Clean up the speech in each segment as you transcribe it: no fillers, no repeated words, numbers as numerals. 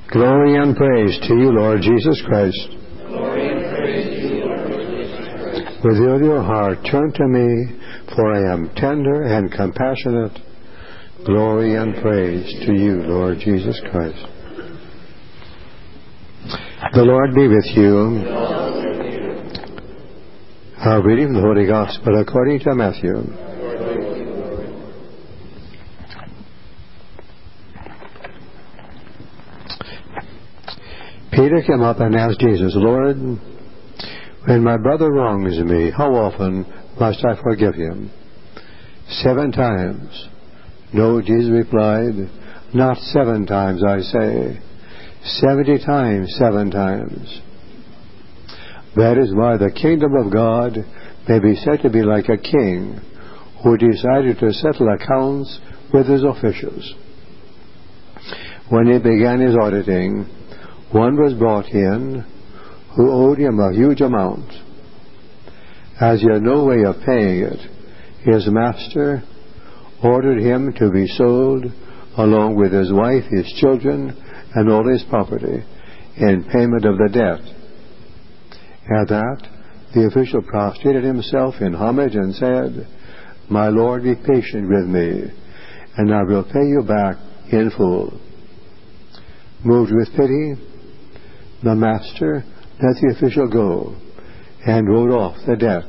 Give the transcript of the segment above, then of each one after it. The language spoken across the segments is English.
Glory and praise to you, Lord Jesus Christ. Glory and praise to you, Lord Jesus Christ. With all your heart turn to me, for I am tender and compassionate. Glory and praise to you, Lord Jesus Christ. The Lord be with you. Our reading from the Holy Gospel according to Matthew. Peter came up and asked Jesus, Lord, when my brother wrongs me, how often must I forgive him? 7 times. No, Jesus replied, not 7 times, I say, 70 times, 7 times. That is why the kingdom of God may be said to be like a king who decided to settle accounts with his officials. When he began his auditing, one was brought in who owed him a huge amount. As he had no way of paying it, his master ordered him to be sold along with his wife, his children, and all his property in payment of the debt. At that, the official prostrated himself in homage and said, My Lord, be patient with me, and I will pay you back in full. Moved with pity, the master let the official go and wrote off the debt.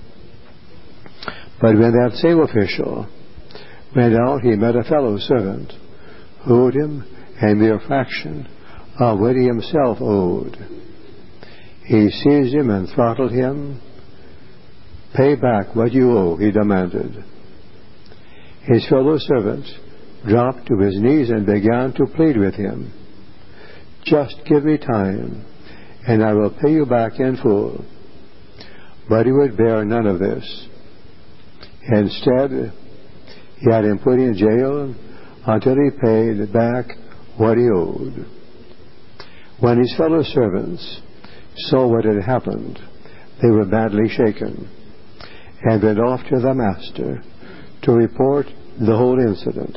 But when that same official went out, he met a fellow servant who owed him a mere fraction of what he himself owed. He seized him and throttled him. Pay back what you owe, he demanded. His fellow servant dropped to his knees and began to plead with him. Just give me time, and I will pay you back in full. But he would bear none of this. Instead, he had him put in jail until he paid back what he owed. When his fellow servants saw what had happened, they were badly shaken and went off to the master to report the whole incident.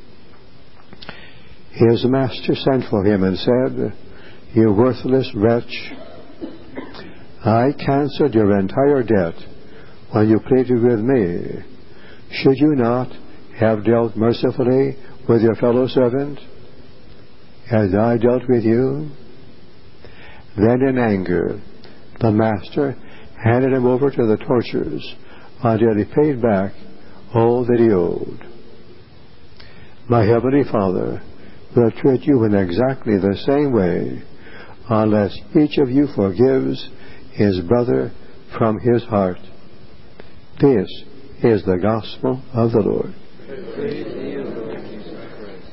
His master sent for him and said, You worthless wretch, I cancelled your entire debt when you pleaded with me. Should you not have dealt mercifully with your fellow servant as I dealt with you? Then in anger, the master handed him over to the torturers until he paid back all that he owed. My heavenly Father will treat you in exactly the same way unless each of you forgives his brother from his heart. This is the gospel of the Lord. Praise to you, Lord Jesus Christ.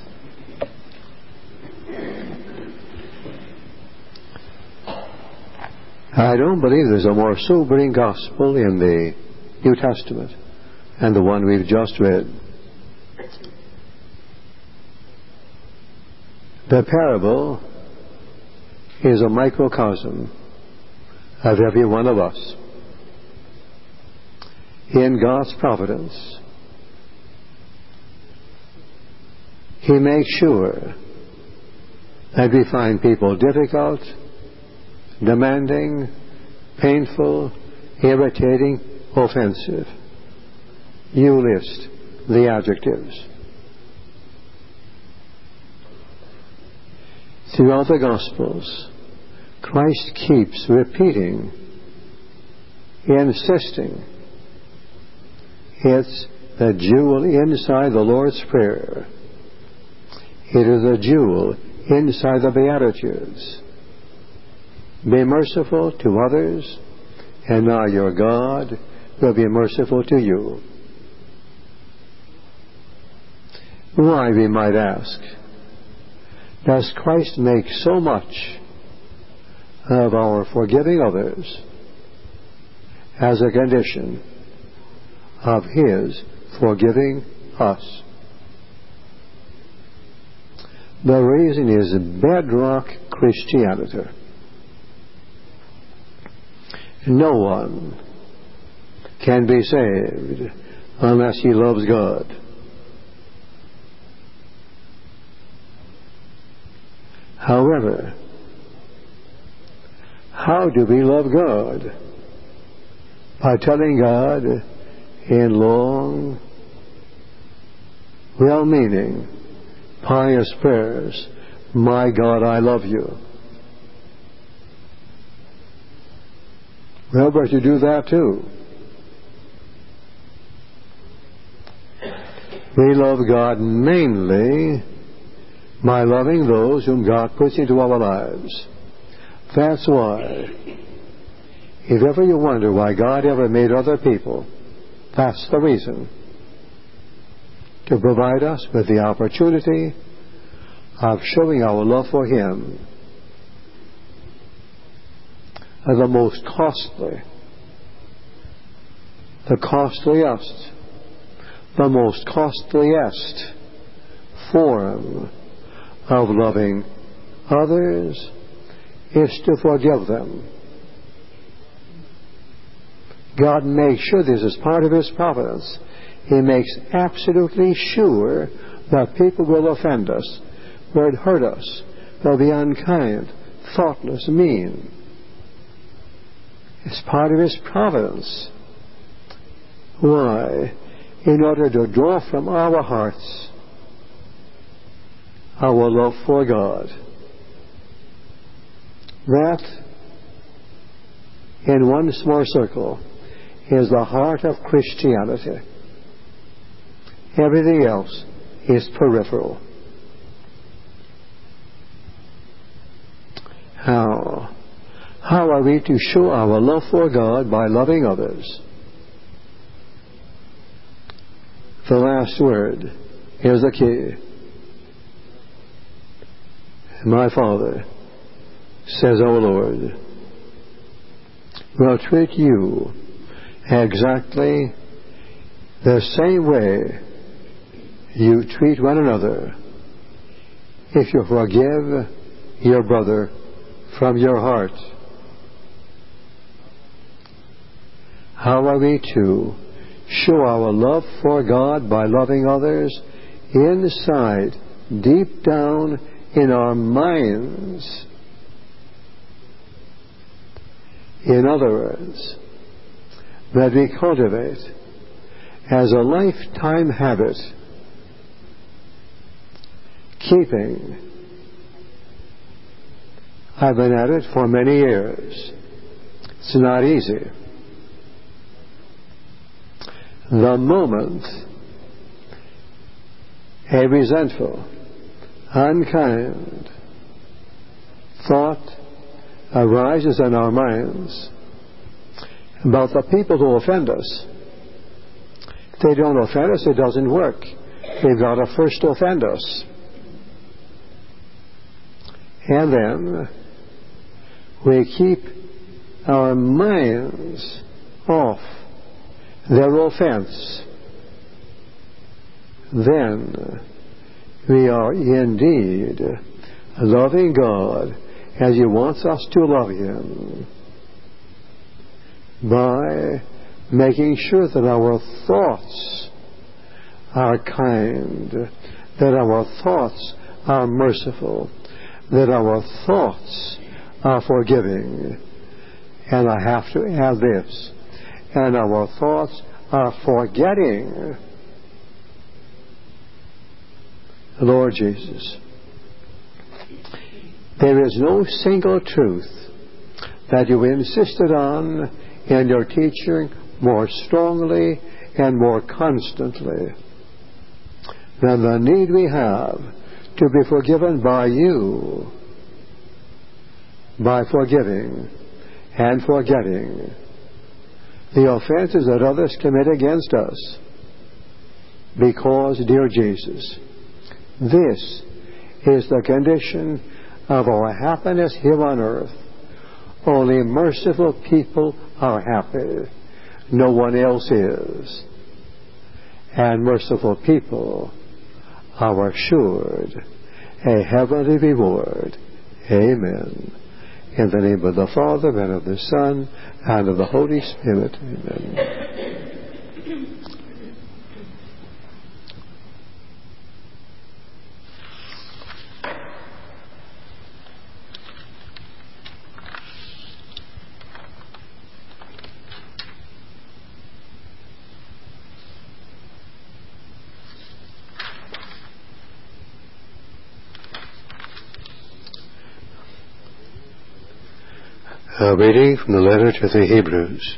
I don't believe there's a more sobering gospel in the New Testament than the one we've just read. The parable is a microcosm of every one of us. In God's providence, He makes sure that we find people difficult, demanding, painful, irritating, offensive. You list the adjectives. Throughout the Gospels, Christ keeps repeating, insisting, it's the jewel inside the Lord's Prayer. It is a jewel inside the Beatitudes. Be merciful to others, and now your God will be merciful to you. Why, we might ask, does Christ make so much of our forgiving others as a condition of His forgiving us? The reason is bedrock Christianity. No one can be saved unless he loves God. However, how do we love God? By telling God in long, well-meaning, pious prayers, "My God, I love you." Well, but you do that too. We love God mainly by loving those whom God puts into our lives. That's why, if ever you wonder why God ever made other people, that's the reason. To provide us with the opportunity of showing our love for Him. And the most costly, the costliest, the most costliest form of loving others is to forgive them. God makes sure this is part of His providence. He makes absolutely sure that people will offend us, will hurt us, will be unkind, thoughtless, mean. It's part of His providence. Why? In order to draw from our hearts our love for God. That, in one small circle, is the heart of Christianity. Everything else is peripheral. How? How are we to show our love for God? By loving others. The last word is the key. My Father, says our Lord, will treat you exactly the same way you treat one another if you forgive your brother from your heart. How are we to show our love for God? By loving others inside, deep down in our minds. In other words, that we cultivate as a lifetime habit, keeping. I've been at it for many years. It's not easy. The moment a resentful, unkind thought arises in our minds about the people who offend us, if they don't offend us, it doesn't work. They've got to first offend us. And then we keep our minds off their offense. Then we are indeed loving God as He wants us to love Him, by making sure that our thoughts are kind, that our thoughts are merciful, that our thoughts are forgiving. And I have to add this, and our thoughts are forgetting. Lord Jesus, there is no single truth that you insisted on in your teaching more strongly and more constantly than the need we have to be forgiven by you, by forgiving and forgetting the offenses that others commit against us. Because, dear Jesus, this is the condition of our happiness here on earth. Only merciful people are happy. No one else is. And merciful people are assured a heavenly reward. Amen. In the name of the Father, and of the Son, and of the Holy Spirit. Amen. A reading from the letter to the Hebrews.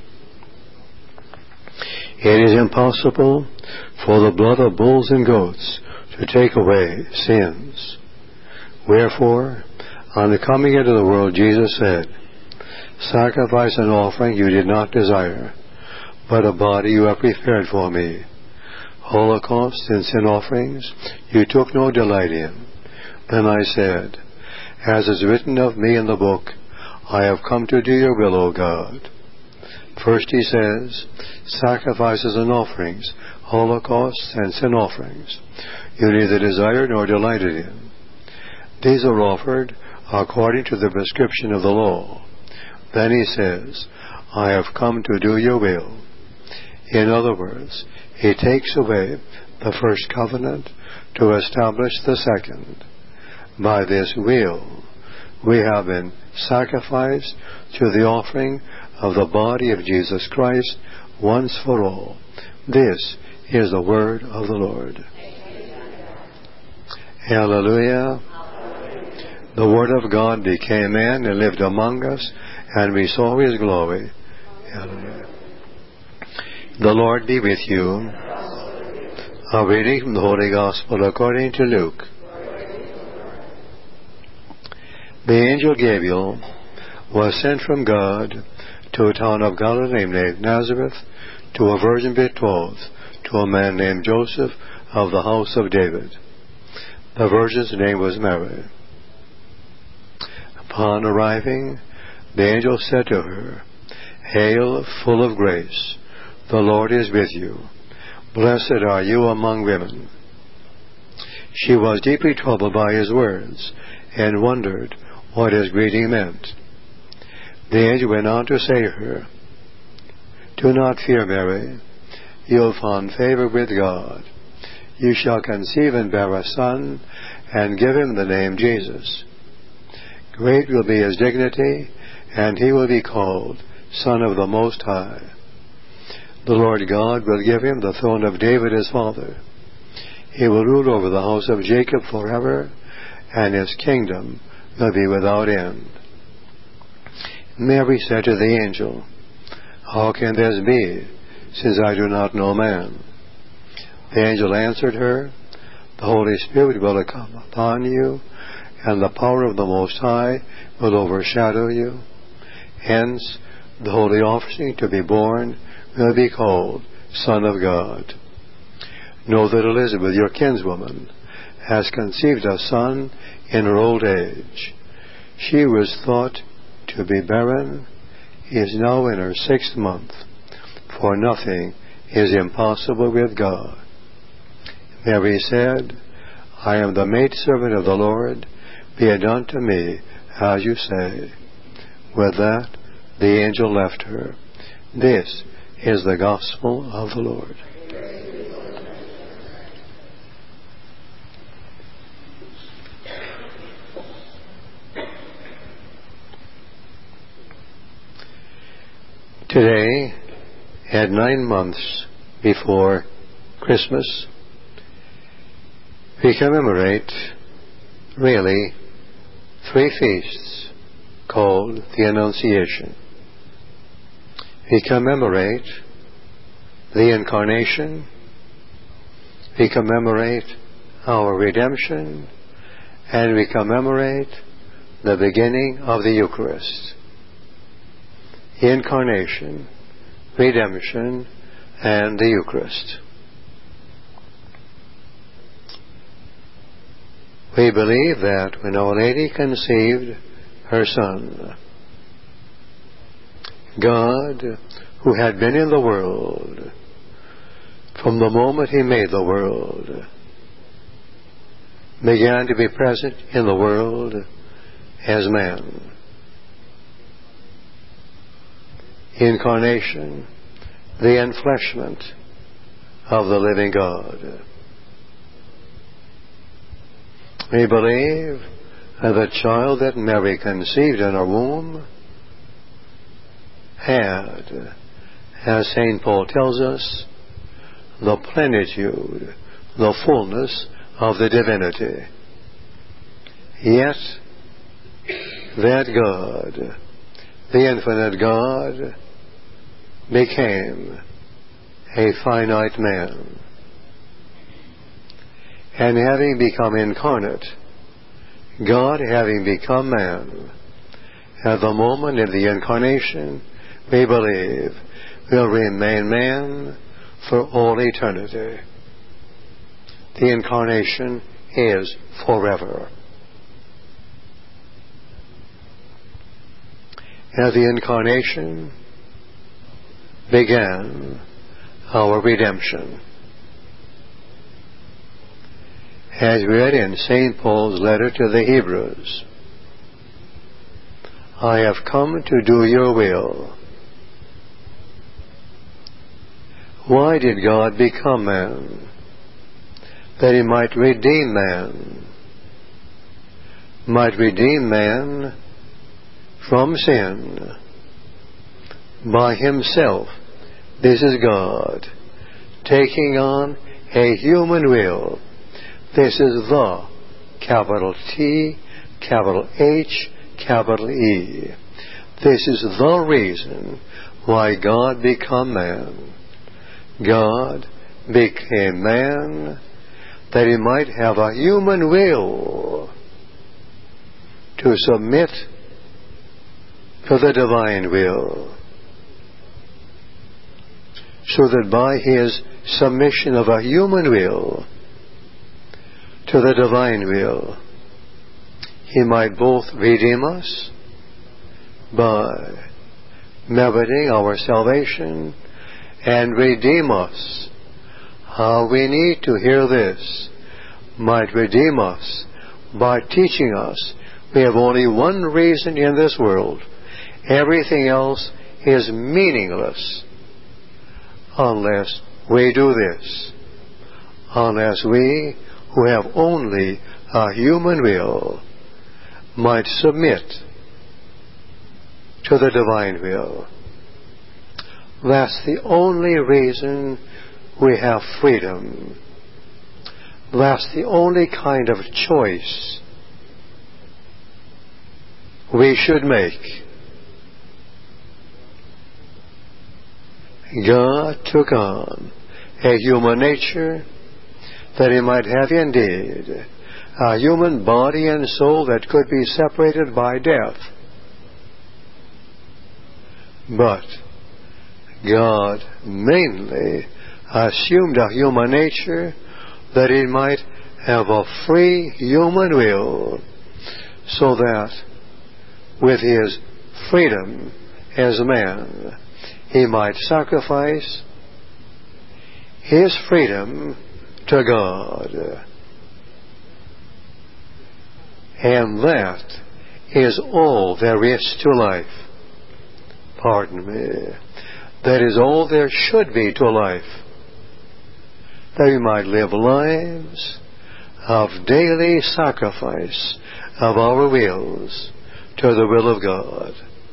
It is impossible for the blood of bulls and goats to take away sins. Wherefore, on the coming into the world, Jesus said, Sacrifice and offering you did not desire, but a body you have prepared for me. Holocausts and sin offerings you took no delight in. Then I said, As is written of me in the book, I have come to do your will, O God. First he says, Sacrifices and offerings, holocausts and sin offerings, you neither desired nor delighted in. These are offered according to the prescription of the law. Then he says, I have come to do your will. In other words, he takes away the first covenant to establish the second. By this will, we have been sacrificed through the offering of the body of Jesus Christ once for all. This is the word of the Lord. Hallelujah. The word of God became man and lived among us, and we saw his glory. Hallelujah. The Lord be with you. A reading from the Holy Gospel according to Luke. The angel Gabriel was sent from God to a town of Galilee named Nazareth, to a virgin betrothed to a man named Joseph of the house of David. The virgin's name was Mary. Upon arriving, the angel said to her, Hail, full of grace, the Lord is with you. Blessed are you among women. She was deeply troubled by his words, and wondered what his greeting meant. The angel went on to say to her, Do not fear, Mary. You have found favor with God. You shall conceive and bear a son, and give him the name Jesus. Great will be his dignity, and he will be called Son of the Most High. The Lord God will give him the throne of David his father. He will rule over the house of Jacob forever, and his kingdom will be without end. Mary said to the angel, How can this be, since I do not know man? The angel answered her, The Holy Spirit will come upon you, and the power of the Most High will overshadow you. Hence, the holy offspring to be born will be called Son of God. Know that Elizabeth, your kinswoman, has conceived a son in her old age. She was thought to be barren, is now in her 6th month, for nothing is impossible with God. Mary said, I am the maidservant of the Lord, be it done to me as you say. With that, the angel left her. This is the gospel of the Lord. Today, at 9 months before Christmas, we commemorate, really, 3 feasts called the Annunciation. We commemorate the Incarnation, we commemorate our redemption, and we commemorate the beginning of the Eucharist. Incarnation, redemption, and the Eucharist. We believe that when Our Lady conceived her Son, God, who had been in the world from the moment He made the world, began to be present in the world as man. Incarnation, the enfleshment of the living God. We believe that the child that Mary conceived in her womb had, as St. Paul tells us, the plenitude, the fullness of the divinity. Yet that God the infinite God became a finite man. And having become incarnate, God having become man, at the moment of the incarnation, we believe, will remain man for all eternity. The incarnation is forever. At the incarnation began our redemption. As read in St. Paul's letter to the Hebrews, I have come to do your will. Why did God become man? That he might redeem man. Might redeem man from sin by himself. This is God taking on a human will. This is the capital T, capital H, capital E. This is the reason why God became man. God became man that he might have a human will to submit to the divine will, so that by his submission of a human will to the divine will, he might both redeem us by meriting our salvation and redeem us. How we need to hear this. Might redeem us by teaching us we have only one reason in this world. Everything else is meaningless unless we do this. Unless we, who have only a human will, might submit to the divine will. That's the only reason we have freedom. That's the only kind of choice we should make. God took on a human nature that he might have indeed a human body and soul that could be separated by death. But God mainly assumed a human nature that he might have a free human will, so that with his freedom as man, he might sacrifice his freedom to God. And that is all there is to life. Pardon me. That is all there should be to life. That we might live lives of daily sacrifice of our wills to the will of God.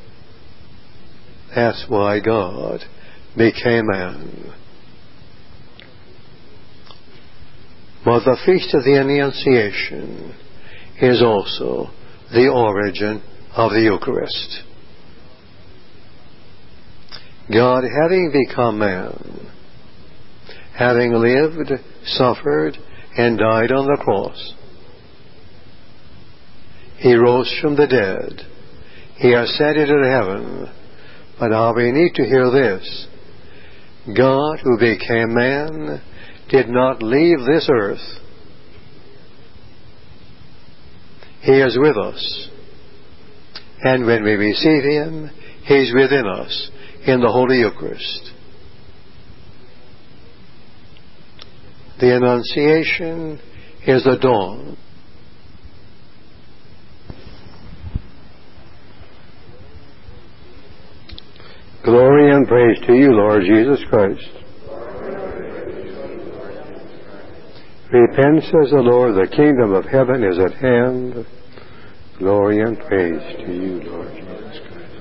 That's why God became man. But the Feast of the Annunciation is also the origin of the Eucharist. God, having become man, having lived, suffered, and died on the cross, he rose from the dead. He ascended into heaven. But now we need to hear this. God, who became man, did not leave this earth. He is with us. And when we receive him, he's within us in the Holy Eucharist. The Annunciation is the dawn. Glory and praise to you, Lord Jesus Christ. Repent, says the Lord, the kingdom of heaven is at hand. Glory and praise to you, Lord Jesus Christ.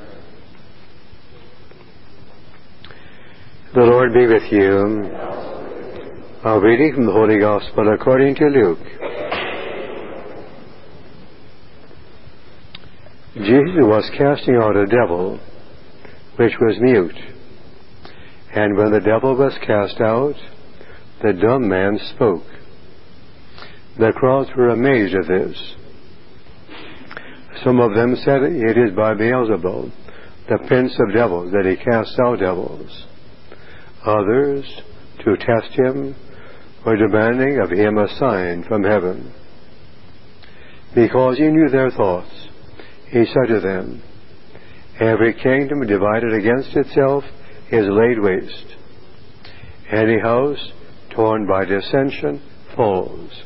The Lord be with you. A reading from the Holy Gospel according to Luke. Jesus was casting out a devil which was mute. And when the devil was cast out, the dumb man spoke. The crowds were amazed at this. Some of them said, "It is by Beelzebul, the prince of devils, that he casts out devils." Others, to test him, were demanding of him a sign from heaven. Because he knew their thoughts, he said to them, "Every kingdom divided against itself is laid waste. Any house torn by dissension falls.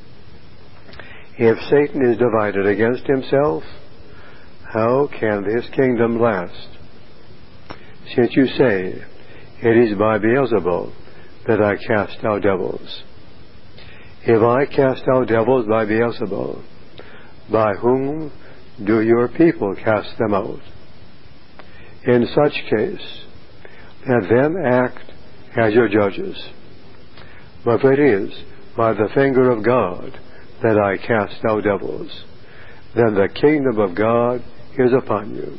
If Satan is divided against himself, how can this kingdom last? Since you say, 'It is by Beelzebul that I cast out devils,' if I cast out devils by Beelzebul, by whom do your people cast them out? In such case, let them act as your judges. But if it is by the finger of God that I cast out devils, then the kingdom of God is upon you.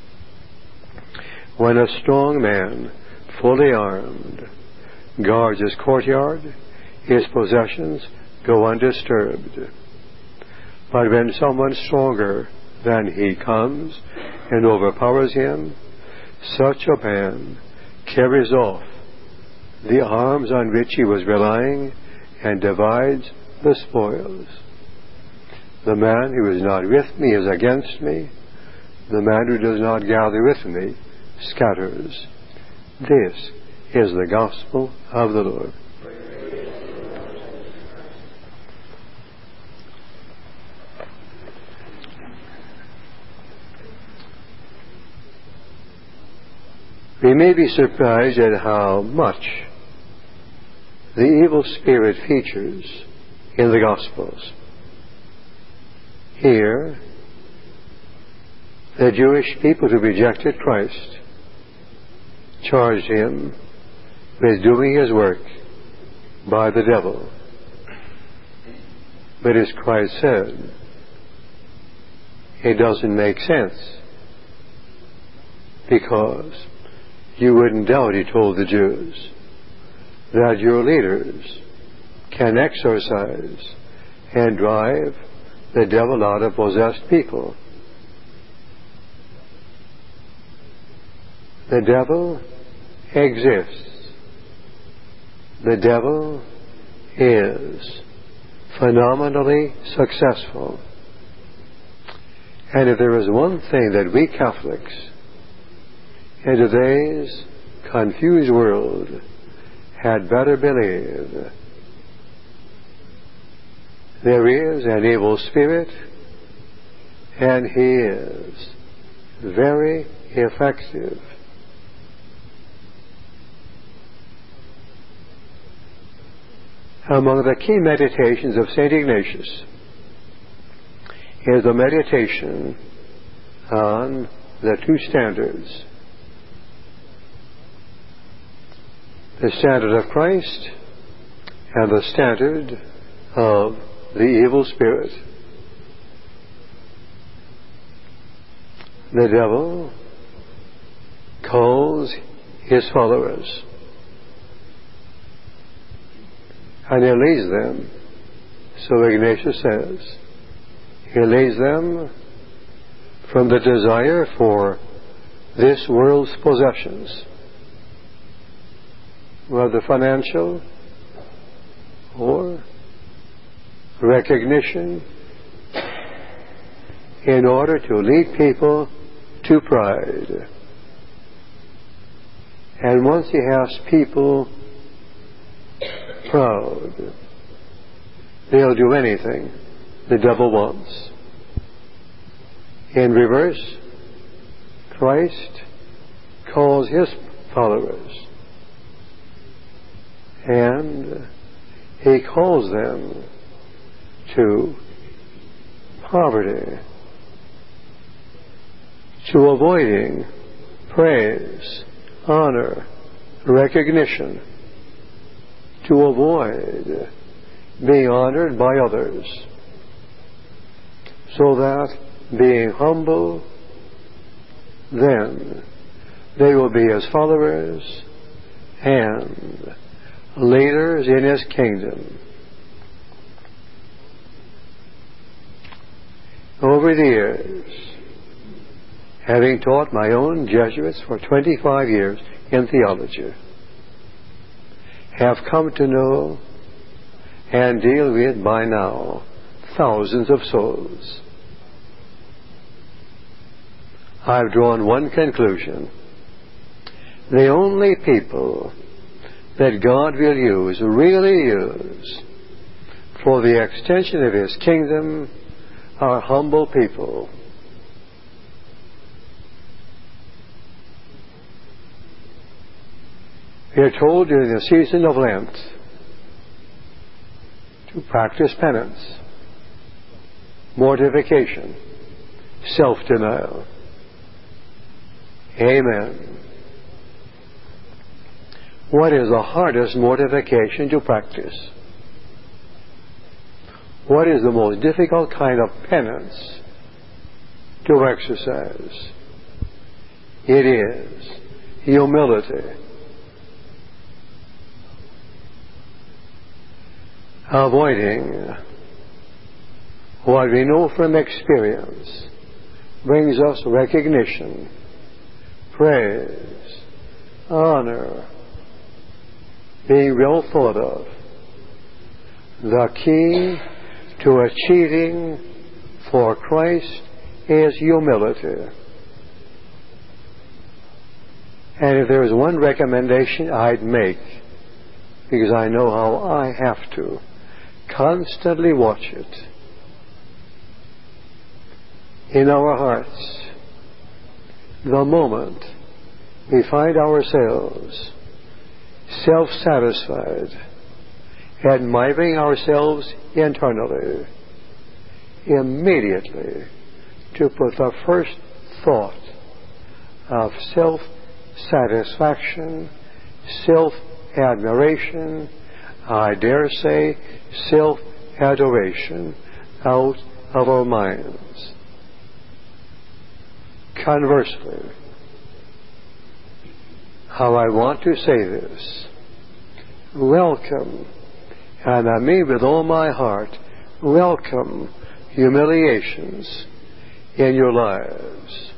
When a strong man, fully armed, guards his courtyard, his possessions go undisturbed. But when someone stronger than he comes and overpowers him, such a man carries off the arms on which he was relying and divides the spoils. The man who is not with me is against me. The man who does not gather with me scatters." This is the gospel of the Lord. We may be surprised at how much the evil spirit features in the Gospels. Here, the Jewish people who rejected Christ charged him with doing his work by the devil. But as Christ said, it doesn't make sense, because you wouldn't doubt, he told the Jews, that your leaders can exorcise and drive the devil out of possessed people. The devil exists. The devil is phenomenally successful. And if there is one thing that we Catholics in today's confused world had better believe, there is an evil spirit, and he is very effective. Among the key meditations of St. Ignatius is the meditation on the two standards: the standard of Christ and the standard of the evil spirit. The devil calls his followers, and he leads them, so Ignatius says, he leads them from the desire for this world's possessions, whether financial or recognition, in order to lead people to pride. And once he has people proud, they'll do anything the devil wants. In reverse, Christ calls his followers, and he calls them to poverty, to avoiding praise, honor, recognition, to avoid being honored by others, so that being humble, then they will be His followers and leaders in His kingdom. Over the years, having taught my own Jesuits for 25 years in theology, have come to know and deal with by now thousands of souls. I've drawn one conclusion. The only people that God will use, really use, for the extension of His kingdom are humble people. We are told during the season of Lent to practice penance, mortification, self-denial. Amen. What is the hardest mortification to practice? What is the most difficult kind of penance to exercise? It is humility. Avoiding what we know from experience brings us recognition, praise, honor, being well thought of. The key to achieving for Christ is humility. And if there is one recommendation I'd make, because I know how I have to constantly watch it in our hearts, the moment we find ourselves self-satisfied, admiring ourselves internally, immediately to put the first thought of self-satisfaction, self-admiration, I dare say self-adoration out of our minds. Conversely, how I want to say this, welcome, and I mean with all my heart, welcome humiliations in your lives.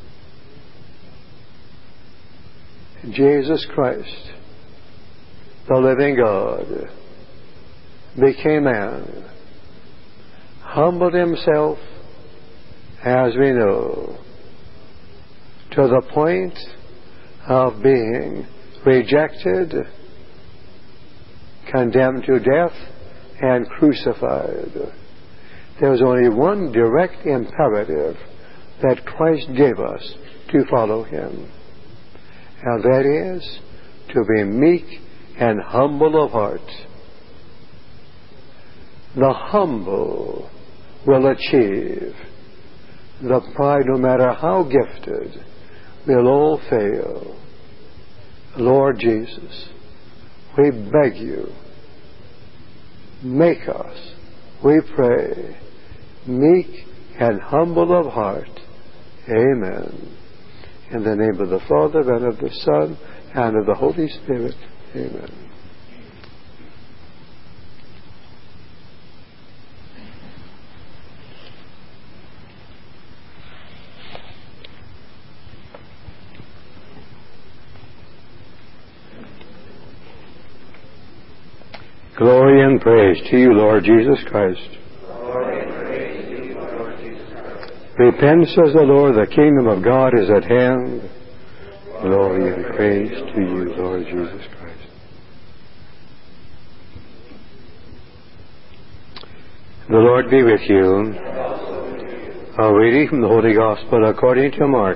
Jesus Christ, the living God, became man, humbled Himself, as we know, to the point of being rejected, condemned to death, and crucified. There was only one direct imperative that Christ gave us to follow Him, and that is to be meek and humble of heart. The humble will achieve. The pride, no matter how gifted, will all fail. Lord Jesus, we beg you, make us, we pray, meek and humble of heart. Amen. In the name of the Father, and of the Son, and of the Holy Spirit. Amen. Glory and praise to you, Lord Jesus Christ. Glory and praise to you, Lord Jesus Christ. Repent, says the Lord, the kingdom of God is at hand. Glory and praise to you, Lord Jesus Christ. The Lord be with you. A reading from the Holy Gospel according to Mark.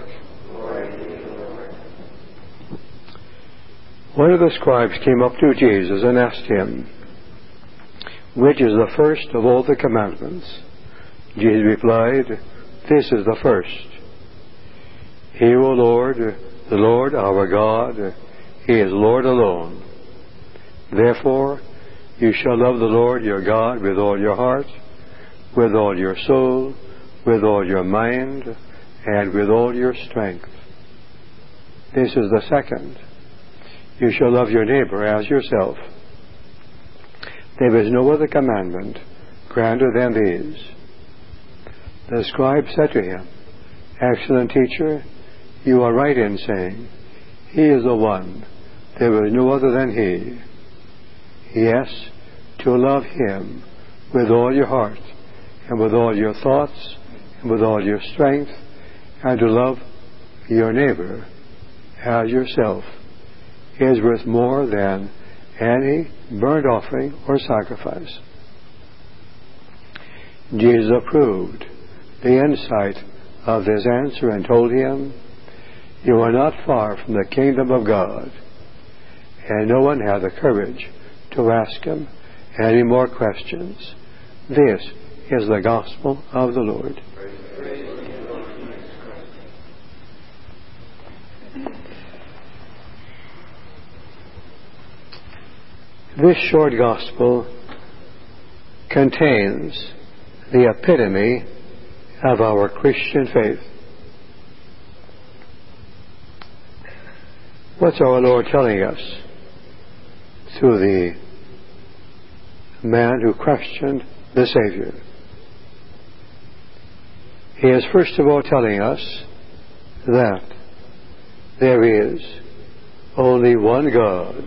One of the scribes came up to Jesus and asked Him, "Which is the first of all the commandments?" Jesus replied, "This is the first. Hear, O Lord, the Lord our God, He is Lord alone. Therefore, you shall love the Lord your God with all your heart, with all your soul, with all your mind and with all your strength. This is the second. You shall love your neighbor as yourself. There is no other commandment grander than these. The scribe said to him, Excellent teacher, you are right in saying, He is the one, there is no other than He. Yes, to love Him with all your heart, and with all your thoughts, and with all your strength, and to love your neighbor as yourself is worth more than any burnt offering or sacrifice. Jesus approved the insight of this answer and told him, You are not far from the kingdom of God. And no one had the courage to ask him any more questions. This is the gospel of the Lord. This short gospel contains the epitome of our Christian faith. What's our Lord telling us through the man who questioned the Savior? He is first of all telling us that there is only one God.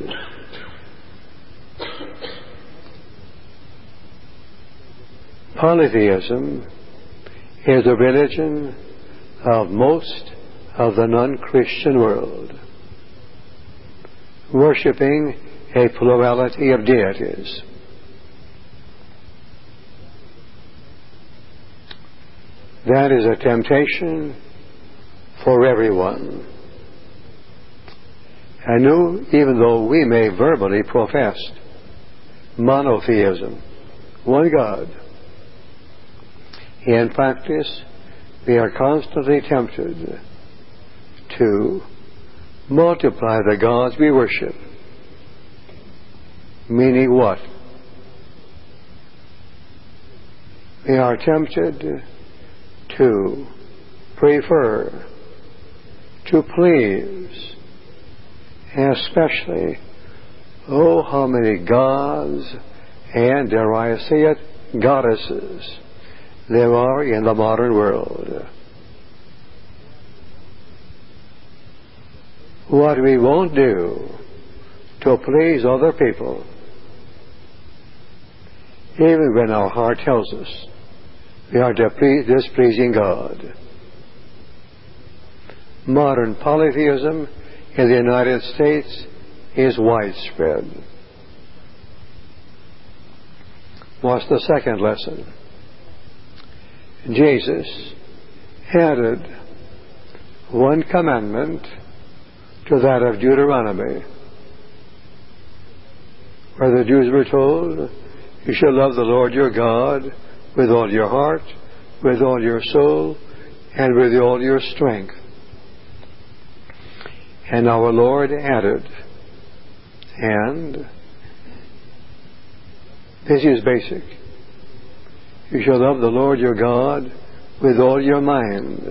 Polytheism is the religion of most of the non-Christian world, worshipping a plurality of deities. That is a temptation for everyone. And even though we may verbally profess monotheism, one God, in practice we are constantly tempted to multiply the gods we worship. Meaning what? We are tempted to prefer, to please, especially, how many gods and, dare I say it, goddesses there are in the modern world. What we won't do to please other people, even when our heart tells us we are displeasing God. Modern polytheism in the United States is widespread. What's the second lesson? Jesus added one commandment to that of Deuteronomy, where the Jews were told, You shall love the Lord your God with all your heart, with all your soul, and with all your strength. And our Lord added, and this is basic, You shall love the Lord your God with all your mind.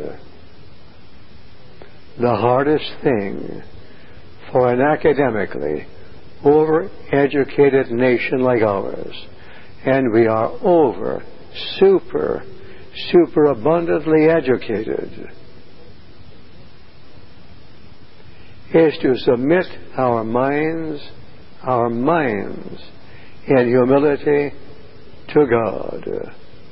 The hardest thing for an academically over-educated nation like ours, and we are super abundantly educated, is to submit our minds in humility to God.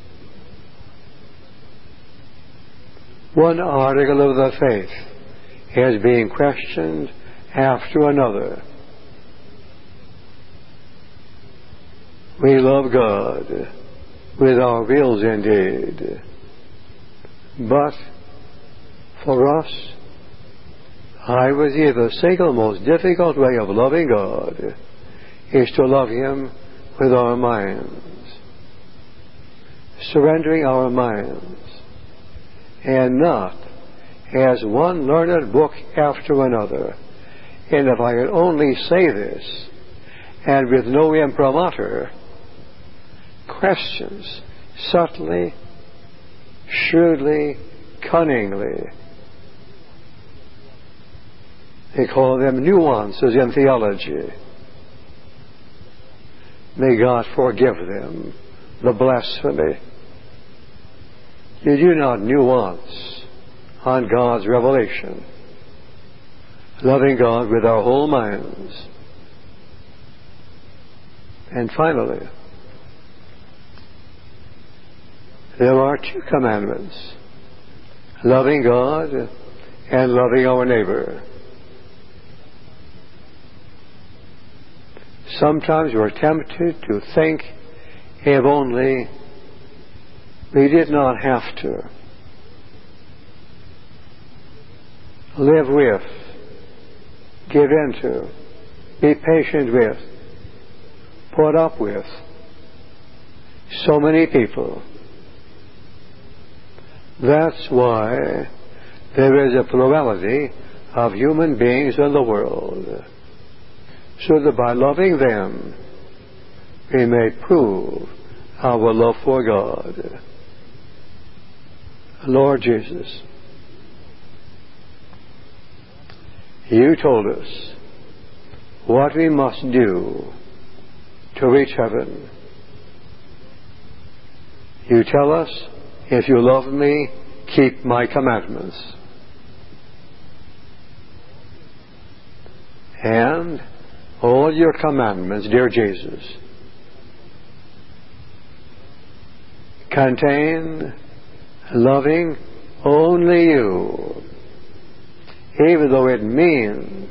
One article of the faith is being questioned after another. We love God with our wills indeed, but for us, I would say the single most difficult way of loving God is to love Him with our minds, surrendering our minds, and not as one learned book after another. And if I could only say this, and with no imprimatur, questions subtly shrewdly, cunningly. They call them nuances in theology. May God forgive them the blasphemy. You do not nuance on God's revelation, loving God with our whole minds. And finally, there are two commandments: loving God and loving our neighbor. Sometimes we're tempted to think, if only we did not have to live with, give into, be patient with, put up with so many people. That's why there is a plurality of human beings in the world, so that by loving them we may prove our love for God. Lord Jesus, you told us what we must do to reach heaven. You tell us, if you love me, keep my commandments. And all your commandments, dear Jesus, contain loving only you, even though it means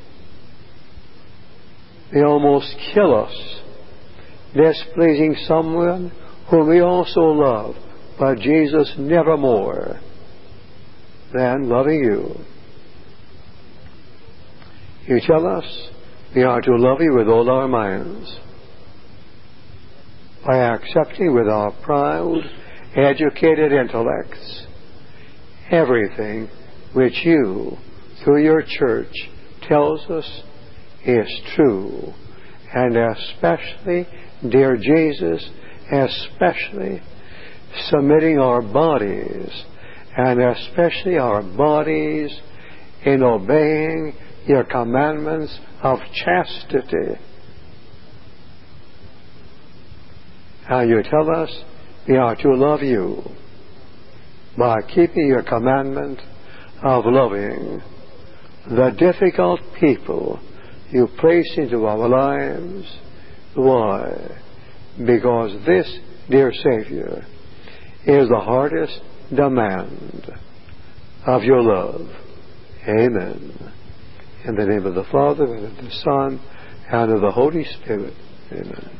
they almost kill us displeasing someone whom we also love, but Jesus never more than loving you. You tell us we are to love you with all our minds, by accepting with our proud, educated intellects everything which you, through your church, tells us is true, and especially, dear Jesus, especially submitting our bodies, and especially our bodies in obeying your commandments of chastity. And you tell us we are to love you by keeping your commandment of loving the difficult people you place into our lives. Why? Because this, dear Savior, is the hardest demand of your love. Amen. In the name of the Father, and of the Son, and of the Holy Spirit. Amen.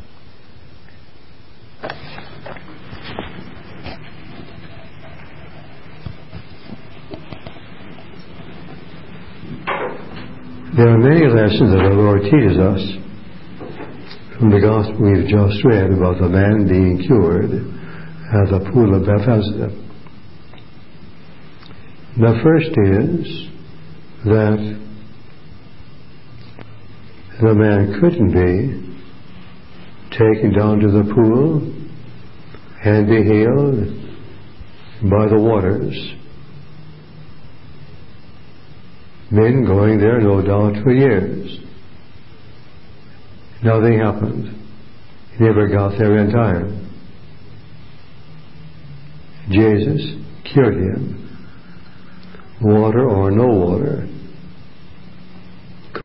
There are many lessons that our Lord teaches us from the Gospel we've just read about the man being cured at the pool of Bethesda. The first is that the man couldn't be taken down to the pool and be healed by the waters. Men going there, no doubt, for years. Nothing happened. He never got there in time. Jesus cured him. Water or no water,